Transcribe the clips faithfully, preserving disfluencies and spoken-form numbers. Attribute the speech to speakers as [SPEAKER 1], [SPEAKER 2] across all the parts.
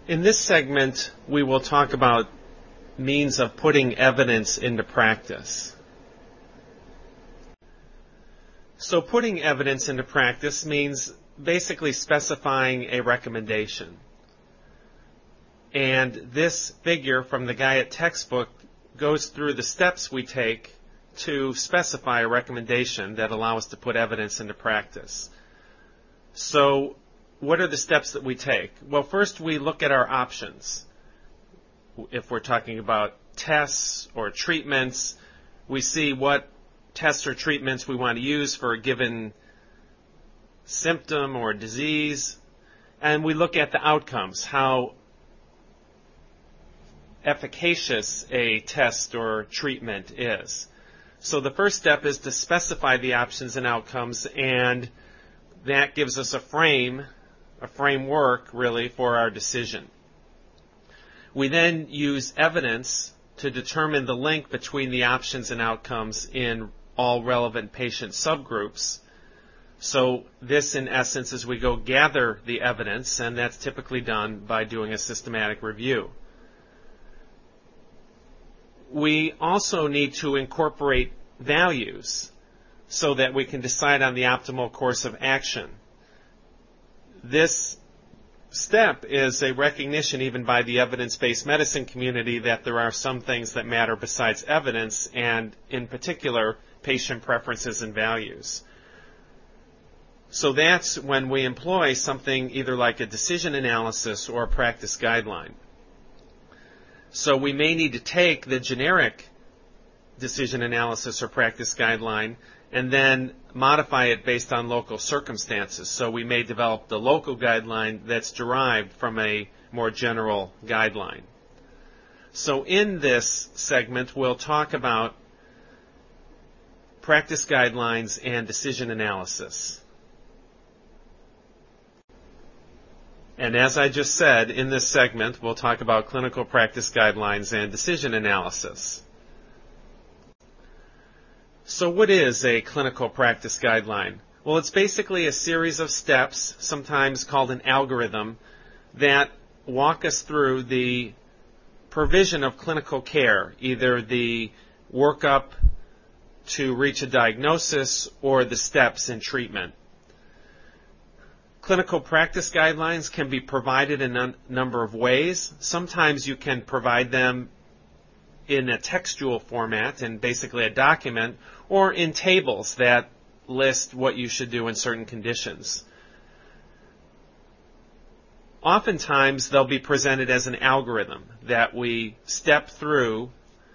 [SPEAKER 1] In this segment, we will talk about means of putting evidence into practice. So putting evidence into practice means basically specifying a recommendation. And this figure from the Guyot textbook goes through the steps we take to specify a recommendation that allow us to put evidence into practice. So what are the steps that we take? Well, first we look at our options. If we're talking about tests or treatments, we see what tests or treatments we want to use for a given symptom or disease, and we look at the outcomes, how efficacious a test or treatment is. So the first step is to specify the options and outcomes, and that gives us a frame, a framework really, for our decision. We then use evidence to determine the link between the options and outcomes in all relevant patient subgroups. So this, in essence, is we go gather the evidence, and that's typically done by doing a systematic review. We also need to incorporate values so that we can decide on the optimal course of action. This step is a recognition, even by the evidence-based medicine community, that there are some things that matter besides evidence, and in particular, patient preferences and values. So that's when we employ something either like a decision analysis or a practice guideline. So we may need to take the generic decision analysis or practice guideline and then modify it based on local circumstances. So we may develop the local guideline that's derived from a more general guideline. So in this segment, we'll talk about practice guidelines and decision analysis. And as I just said, in this segment, we'll talk about clinical practice guidelines and decision analysis. So what is a clinical practice guideline? Well, it's basically a series of steps, sometimes called an algorithm, that walk us through the provision of clinical care, either the workup to reach a diagnosis or the steps in treatment. Clinical practice guidelines can be provided in a number of ways. Sometimes you can provide them in a textual format, in basically a document, or in tables that list what you should do in certain conditions. Oftentimes, they'll be presented as an algorithm that we step through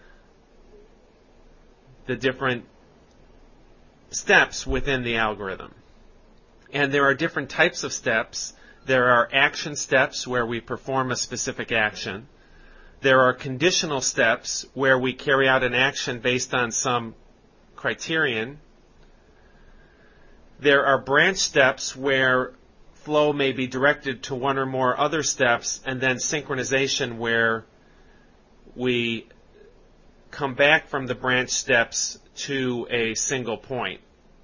[SPEAKER 1] the different steps within the algorithm. And there are different types of steps. There are action steps where we perform a specific action. There are conditional steps where we carry out an action based on some criterion. There are branch steps where flow may be directed to one or more other steps, and then synchronization where we come back from the branch steps to a single point.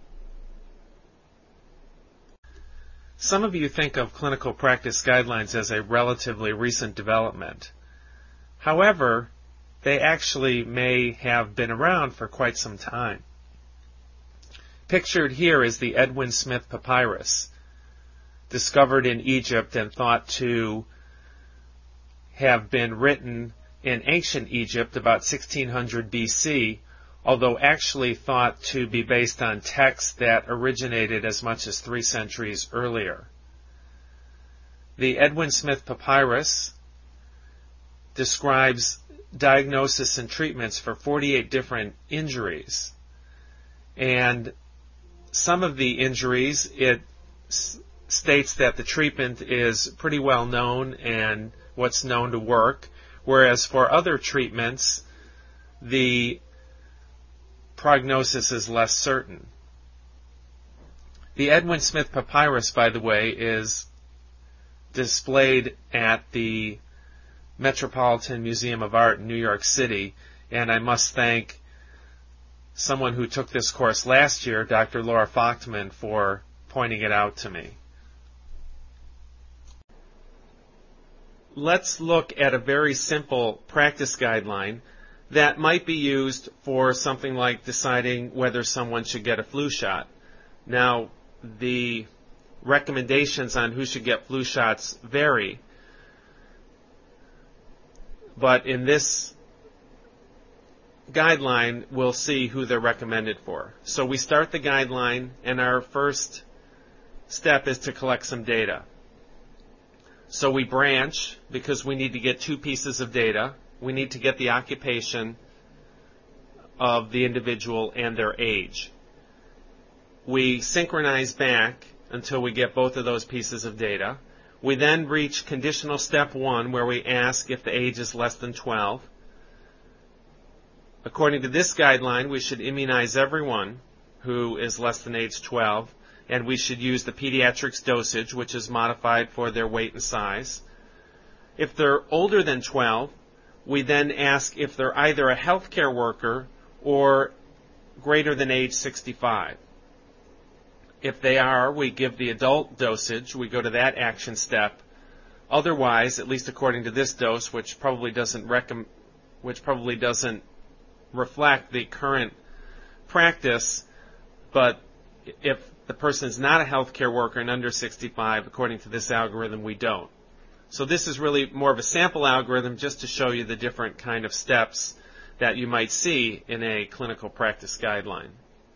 [SPEAKER 1] Some of you think of clinical practice guidelines as a relatively recent development. However, they actually may have been around for quite some time. Pictured here is the Edwin Smith Papyrus, discovered in Egypt and thought to have been written in ancient Egypt about sixteen hundred B C, although actually thought to be based on texts that originated as much as three centuries earlier. The Edwin Smith Papyrus describes diagnosis and treatments for forty-eight different injuries. And some of the injuries, it s- states that the treatment is pretty well known and what's known to work, whereas for other treatments, the prognosis is less certain. The Edwin Smith Papyrus, by the way, is displayed at the Metropolitan Museum of Art in New York City, and I must thank someone who took this course last year, Doctor Laura Fachtman, for pointing it out to me. let's look at a very simple practice guideline that might be used for something like deciding whether someone should get a flu shot. Now, the recommendations on who should get flu shots vary, but in this guideline, we'll see who they're recommended for. So we start the guideline, and our first step is to collect some data. So we branch because we need to get two pieces of data. We need to get the occupation of the individual and their age. We synchronize back until we get both of those pieces of data. We then reach conditional step one, where we ask if the age is less than twelve. According to this guideline, we should immunize everyone who is less than age twelve, and we should use the pediatrics dosage, which is modified for their weight and size. If they're older than twelve, we then ask if they're either a healthcare worker or greater than age sixty-five. If they are, we give the adult dosage. We go to that action step. Otherwise, at least according to this dose, which probably doesn't recom- which probably doesn't reflect the current practice, but if the person is not a healthcare worker and under sixty-five, according to this algorithm, we don't. So this is really more of a sample algorithm just to show you the different kind of steps that you might see in a clinical practice guideline.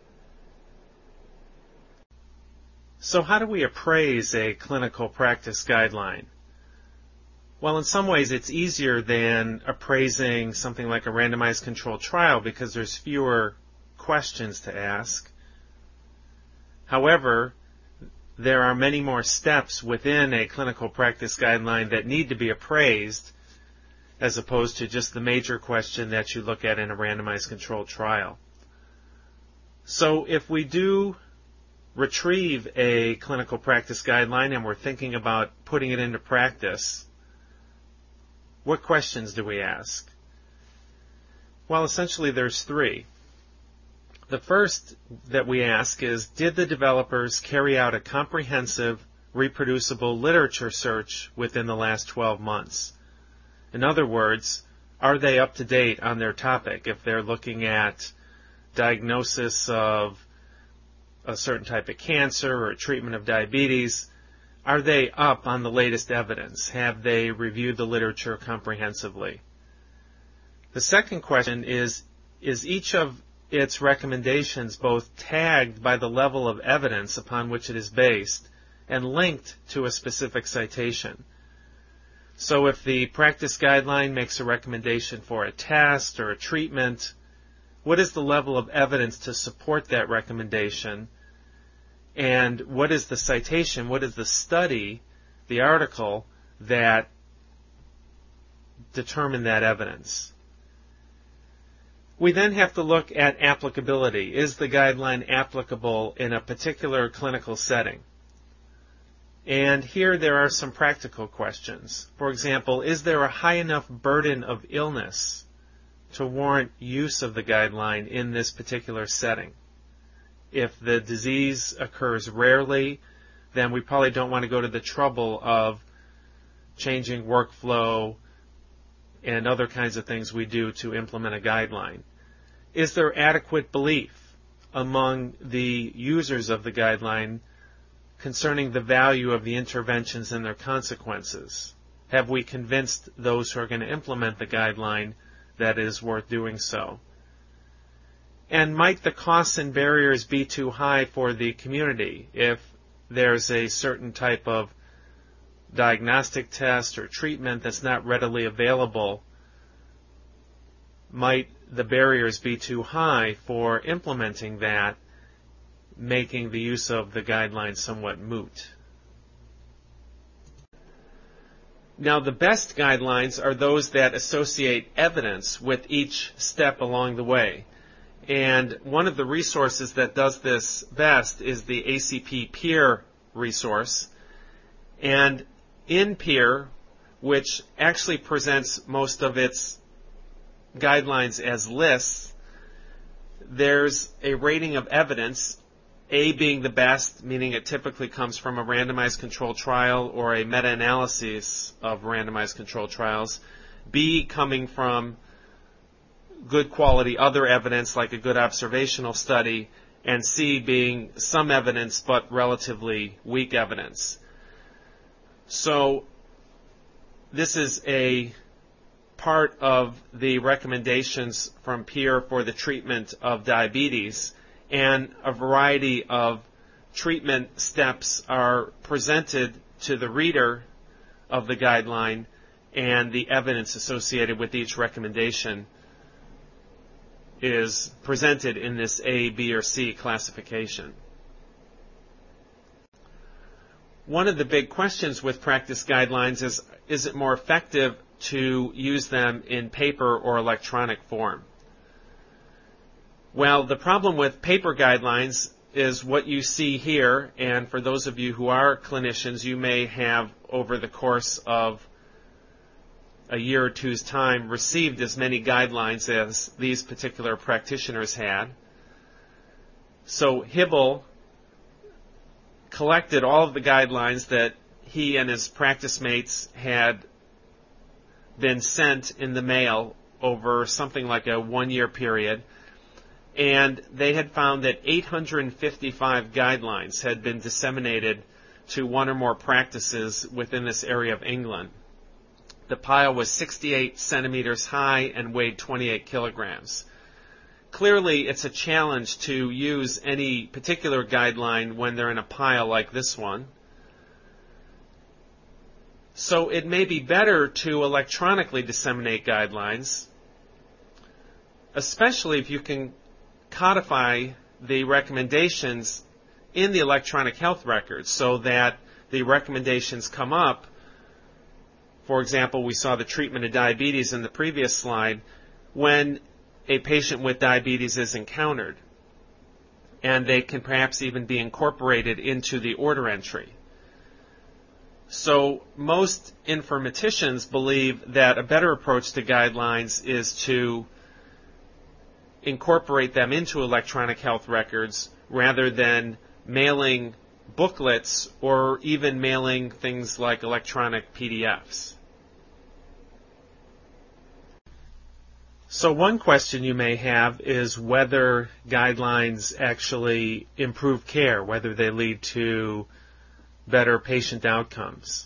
[SPEAKER 1] So how do we appraise a clinical practice guideline? Well, in some ways it's easier than appraising something like a randomized controlled trial because there's fewer questions to ask. However, there are many more steps within a clinical practice guideline that need to be appraised as opposed to just the major question that you look at in a randomized controlled trial. So if we do retrieve a clinical practice guideline and we're thinking about putting it into practice, what questions do we ask? Well, essentially there's three. The first that we ask is, did the developers carry out a comprehensive, reproducible literature search within the last twelve months? In other words, are they up to date on their topic? If they're looking at diagnosis of a certain type of cancer or treatment of diabetes, are they up on the latest evidence? Have they reviewed the literature comprehensively? The second question is, is each of its recommendations both tagged by the level of evidence upon which it is based and linked to a specific citation? So if the practice guideline makes a recommendation for a test or a treatment, what is the level of evidence to support that recommendation? And what is the citation, what is the study, the article that determined that evidence? We then have to look at applicability. Is the guideline applicable in a particular clinical setting? And here there are some practical questions. For example, is there a high enough burden of illness to warrant use of the guideline in this particular setting? If the disease occurs rarely, then we probably don't want to go to the trouble of changing workflow and other kinds of things we do to implement a guideline. Is there adequate belief among the users of the guideline concerning the value of the interventions and their consequences? Have we convinced those who are going to implement the guideline that it is worth doing so? And might the costs and barriers be too high for the community if there's a certain type of diagnostic test or treatment that's not readily available? Might the barriers be too high for implementing that, making the use of the guidelines somewhat moot? Now, the best guidelines are those that associate evidence with each step along the way. And one of the resources that does this best is the A C P Peer resource. And in Peer, which actually presents most of its guidelines as lists, there's a rating of evidence, A being the best, meaning it typically comes from a randomized controlled trial or a meta-analysis of randomized controlled trials. B coming from good quality other evidence like a good observational study, and C being some evidence but relatively weak evidence. So this is a part of the recommendations from Peer for the treatment of diabetes, and a variety of treatment steps are presented to the reader of the guideline, and the evidence associated with each recommendation is presented in this A, B, or C classification. One of the big questions with practice guidelines is, is it more effective to use them in paper or electronic form? Well, the problem with paper guidelines is what you see here, and for those of you who are clinicians, you may have, over the course of a year or two's time, received as many guidelines as these particular practitioners had. So Hybl collected all of the guidelines that he and his practice mates had been sent in the mail over something like a one-year period, and they had found that eight hundred fifty-five guidelines had been disseminated to one or more practices within this area of England. The pile was sixty-eight centimeters high and weighed twenty-eight kilograms. Clearly, it's a challenge to use any particular guideline when they're in a pile like this one. So it may be better to electronically disseminate guidelines, especially if you can codify the recommendations in the electronic health records so that the recommendations come up. For example, we saw the treatment of diabetes in the previous slide when a patient with diabetes is encountered, and they can perhaps even be incorporated into the order entry. So most informaticians believe that a better approach to guidelines is to incorporate them into electronic health records rather than mailing booklets or even mailing things like electronic P D Fs. So one question you may have is whether guidelines actually improve care, whether they lead to better patient outcomes.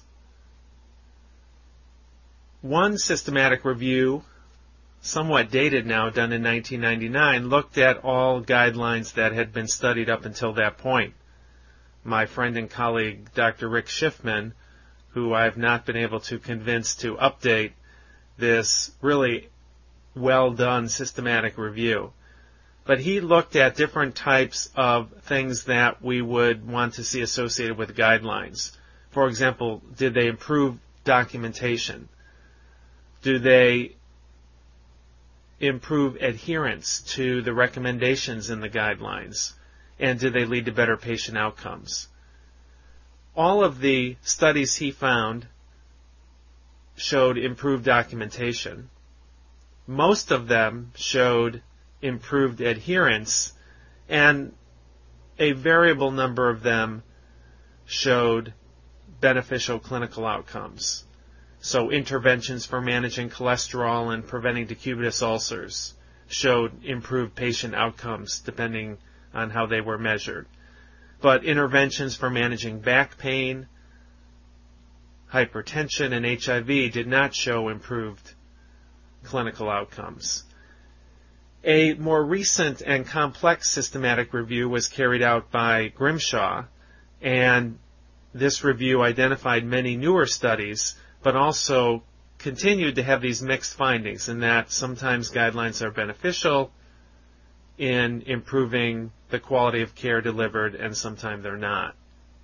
[SPEAKER 1] One systematic review, somewhat dated now, done in nineteen ninety-nine, looked at all guidelines that had been studied up until that point. My friend and colleague, Doctor Rick Schiffman, who I have not been able to convince to update this really well-done systematic review. But he looked at different types of things that we would want to see associated with guidelines. For example, did they improve documentation? Do they improve adherence to the recommendations in the guidelines? And do they lead to better patient outcomes? All of the studies he found showed improved documentation. Most of them showed improved adherence, and a variable number of them showed beneficial clinical outcomes. So interventions for managing cholesterol and preventing decubitus ulcers showed improved patient outcomes depending on how they were measured. But interventions for managing back pain, hypertension, and H I V did not show improved clinical outcomes. A more recent and complex systematic review was carried out by Grimshaw, and this review identified many newer studies, but also continued to have these mixed findings in that sometimes guidelines are beneficial in improving the quality of care delivered, and sometimes they're not.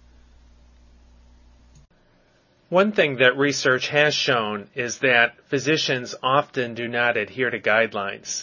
[SPEAKER 1] One thing that research has shown is that physicians often do not adhere to guidelines.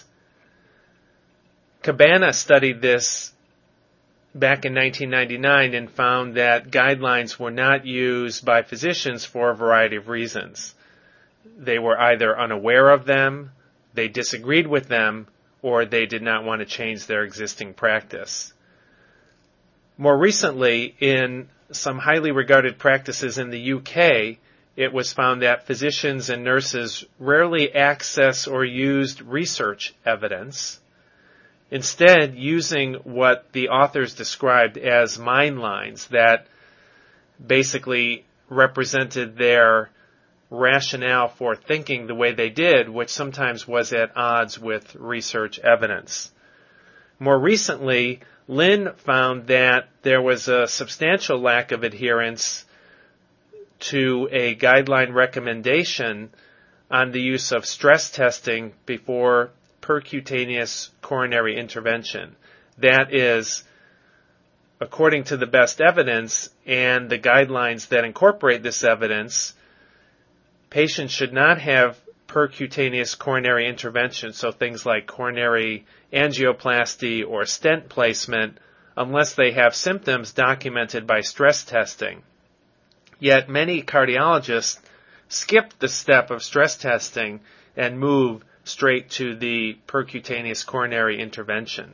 [SPEAKER 1] Cabana studied this back in nineteen ninety-nine and found that guidelines were not used by physicians for a variety of reasons. They were either unaware of them, they disagreed with them, or they did not want to change their existing practice. More recently, in some highly regarded practices in the U K, it was found that physicians and nurses rarely access or used research evidence, instead using what the authors described as mind lines that basically represented their rationale for thinking the way they did, which sometimes was at odds with research evidence. More recently, Lin found that there was a substantial lack of adherence to a guideline recommendation on the use of stress testing before percutaneous coronary intervention. That is, according to the best evidence and the guidelines that incorporate this evidence, patients should not have percutaneous coronary intervention, so things like coronary angioplasty or stent placement, unless they have symptoms documented by stress testing. Yet many cardiologists skip the step of stress testing and move straight to the percutaneous coronary intervention.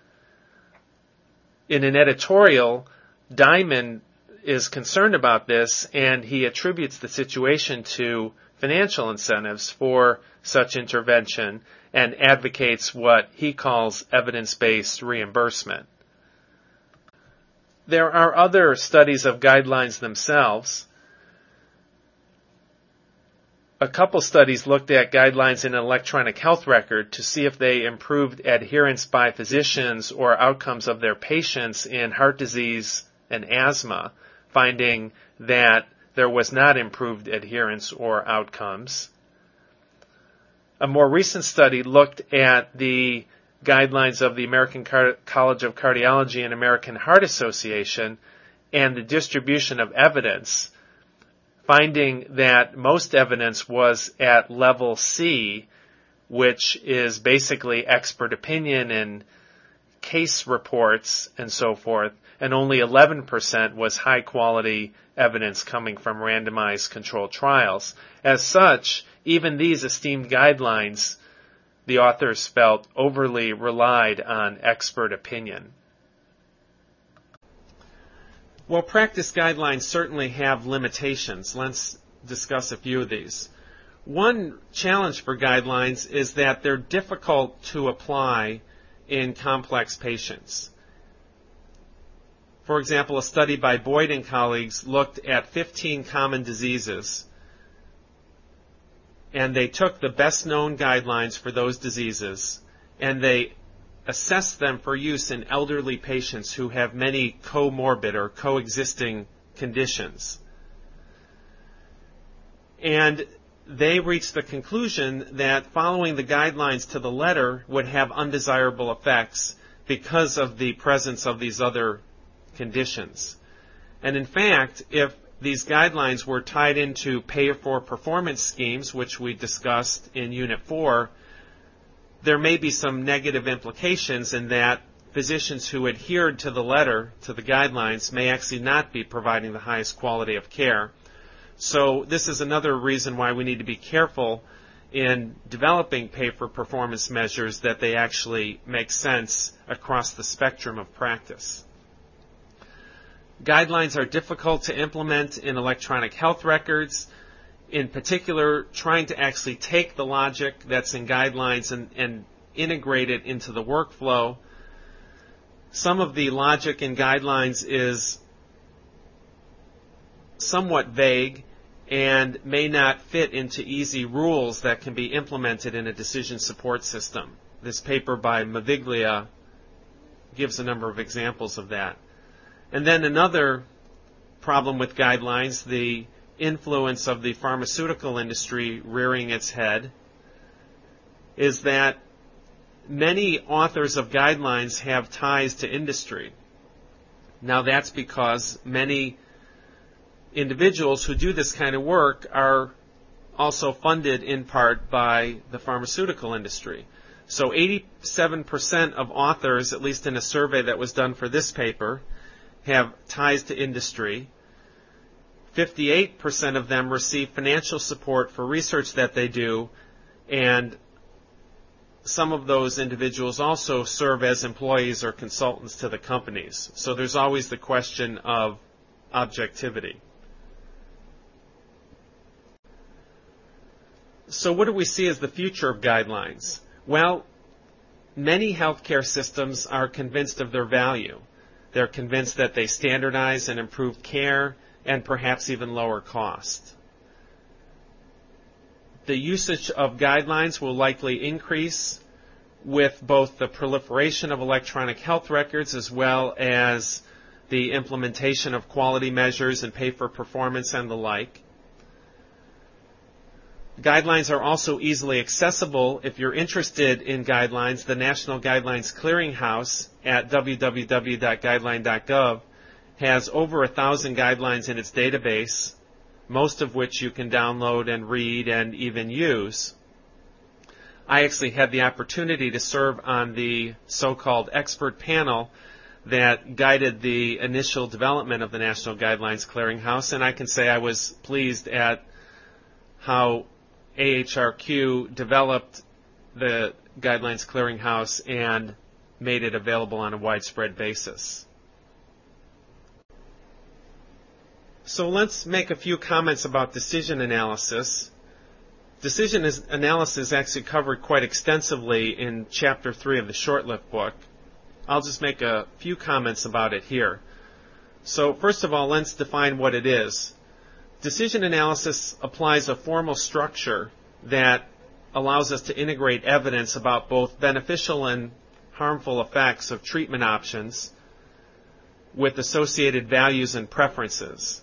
[SPEAKER 1] In an editorial, Diamond is concerned about this, and he attributes the situation to financial incentives for such intervention and advocates what he calls evidence-based reimbursement. There are other studies of guidelines themselves. A couple studies looked at guidelines in an electronic health record to see if they improved adherence by physicians or outcomes of their patients in heart disease and asthma, finding that there was not improved adherence or outcomes. A more recent study looked at the guidelines of the American Car- College of Cardiology and American Heart Association and the distribution of evidence, finding that most evidence was at level C, which is basically expert opinion and case reports and so forth, and only eleven percent was high-quality evidence coming from randomized controlled trials. As such, even these esteemed guidelines, the authors felt, overly relied on expert opinion. Well, practice guidelines certainly have limitations. Let's discuss a few of these. One challenge for guidelines is that they're difficult to apply in complex patients. For example, a study by Boyd and colleagues looked at fifteen common diseases, and they took the best known guidelines for those diseases, and they assessed them for use in elderly patients who have many comorbid or coexisting conditions. And they reached the conclusion that following the guidelines to the letter would have undesirable effects because of the presence of these other conditions. And in fact, if these guidelines were tied into pay-for-performance schemes, which we discussed in Unit four, there may be some negative implications in that physicians who adhered to the letter, to the guidelines, may actually not be providing the highest quality of care. So this is another reason why we need to be careful in developing pay-for-performance measures, that they actually make sense across the spectrum of practice. Guidelines are difficult to implement in electronic health records. In particular, trying to actually take the logic that's in guidelines and, and integrate it into the workflow. Some of the logic in guidelines is somewhat vague and may not fit into easy rules that can be implemented in a decision support system. This paper by Maviglia gives a number of examples of that. And then another problem with guidelines, the influence of the pharmaceutical industry rearing its head, is that many authors of guidelines have ties to industry. Now that's because many individuals who do this kind of work are also funded in part by the pharmaceutical industry. So eighty-seven percent of authors, at least in a survey that was done for this paper, have ties to industry. fifty-eight percent of them receive financial support for research that they do, and some of those individuals also serve as employees or consultants to the companies. So there's always the question of objectivity. So what do we see as the future of guidelines? Well, many healthcare systems are convinced of their value. They're convinced that they standardize and improve care and perhaps even lower cost. The usage of guidelines will likely increase with both the proliferation of electronic health records as well as the implementation of quality measures and pay for performance and the like. Guidelines are also easily accessible. If you're interested in guidelines, the National Guidelines Clearinghouse at w w w dot guideline dot gov has over a thousand guidelines in its database, most of which you can download and read and even use. I actually had the opportunity to serve on the so-called expert panel that guided the initial development of the National Guidelines Clearinghouse, and I can say I was pleased at how A H R Q developed the Guidelines Clearinghouse and made it available on a widespread basis. So let's make a few comments about decision analysis. Decision analysis is actually covered quite extensively in Chapter three of the Shortlift book. I'll just make a few comments about it here. So first of all, let's define what it is. Decision analysis applies a formal structure that allows us to integrate evidence about both beneficial and harmful effects of treatment options with associated values and preferences.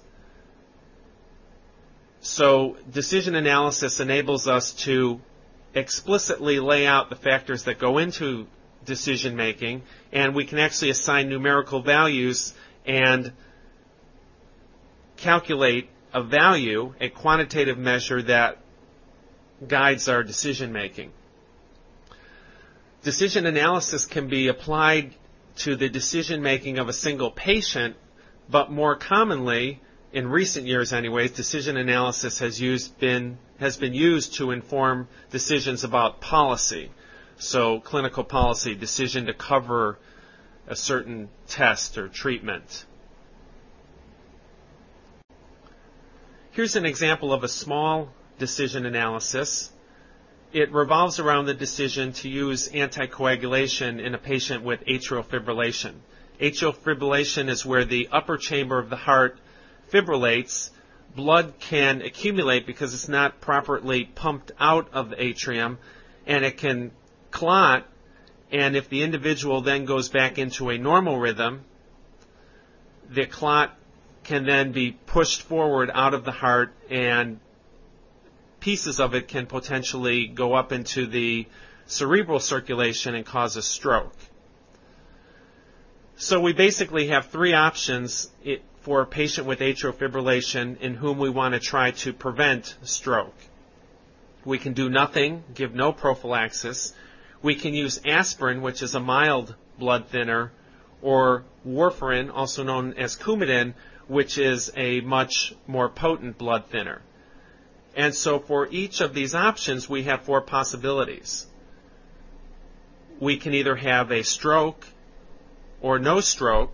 [SPEAKER 1] So decision analysis enables us to explicitly lay out the factors that go into decision making, and we can actually assign numerical values and calculate a value, a quantitative measure that guides our decision making. Decision analysis can be applied to the decision making of a single patient, but more commonly, in recent years anyways, decision analysis has used been has been used to inform decisions about policy. So clinical policy, decision to cover a certain test or treatment. Here's an example of a small decision analysis. It revolves around the decision to use anticoagulation in a patient with atrial fibrillation. Atrial fibrillation is where the upper chamber of the heart fibrillates. Blood can accumulate because it's not properly pumped out of the atrium, and it can clot, and if the individual then goes back into a normal rhythm, the clot can then be pushed forward out of the heart, and pieces of it can potentially go up into the cerebral circulation and cause a stroke. So we basically have three options for a patient with atrial fibrillation in whom we want to try to prevent stroke. We can do nothing, give no prophylaxis. We can use aspirin, which is a mild blood thinner, or warfarin, also known as Coumadin, which is a much more potent blood thinner. And so for each of these options, we have four possibilities. We can either have a stroke or no stroke,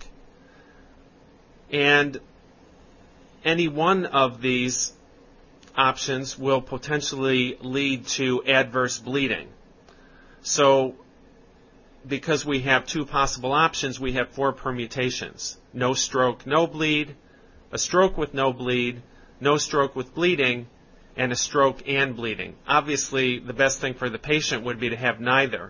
[SPEAKER 1] and any one of these options will potentially lead to adverse bleeding. So because we have two possible options, we have four permutations. No stroke, no bleed, a stroke with no bleed, no stroke with bleeding, and a stroke and bleeding. Obviously, the best thing for the patient would be to have neither.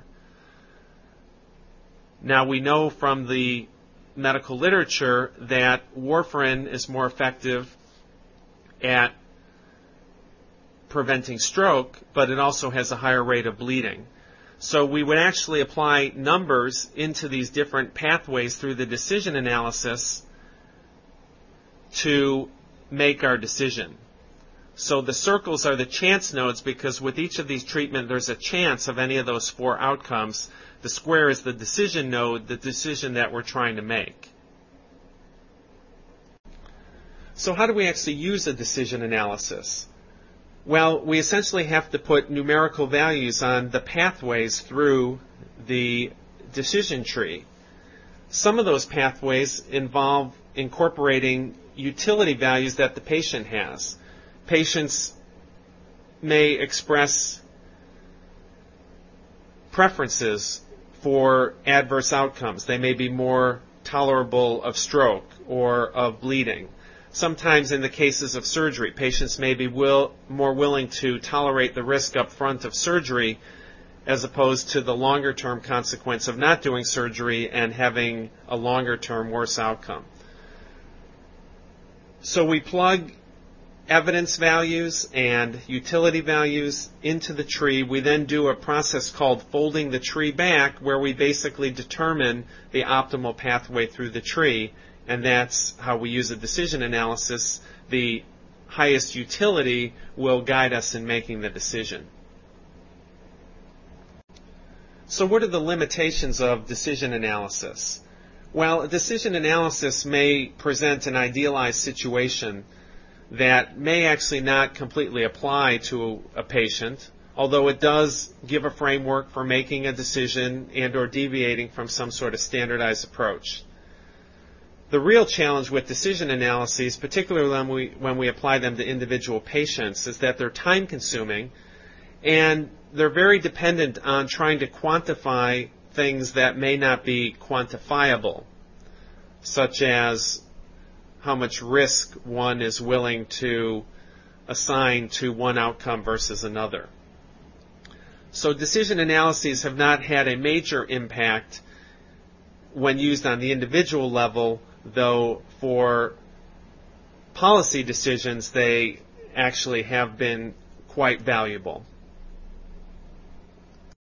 [SPEAKER 1] Now, we know from the medical literature that warfarin is more effective at preventing stroke, but it also has a higher rate of bleeding. So we would actually apply numbers into these different pathways through the decision analysis to make our decision. So the circles are the chance nodes, because with each of these treatments there's a chance of any of those four outcomes. The square is the decision node, the decision that we're trying to make. So how do we actually use a decision analysis? Well, we essentially have to put numerical values on the pathways through the decision tree. Some of those pathways involve incorporating utility values that the patient has. Patients may express preferences for adverse outcomes. They may be more tolerable of stroke or of bleeding. Sometimes in the cases of surgery, patients may be will, more willing to tolerate the risk up front of surgery as opposed to the longer-term consequence of not doing surgery and having a longer-term worse outcome. So we plug evidence values and utility values into the tree. We then do a process called folding the tree back, where we basically determine the optimal pathway through the tree, and that's how we use a decision analysis. The highest utility will guide us in making the decision. So what are the limitations of decision analysis? Well, a decision analysis may present an idealized situation that may actually not completely apply to a patient, although it does give a framework for making a decision and or deviating from some sort of standardized approach. The real challenge with decision analyses, particularly when we, when we apply them to individual patients, is that they're time-consuming and they're very dependent on trying to quantify things that may not be quantifiable, such as how much risk one is willing to assign to one outcome versus another. So decision analyses have not had a major impact when used on the individual level, though for policy decisions they actually have been quite valuable.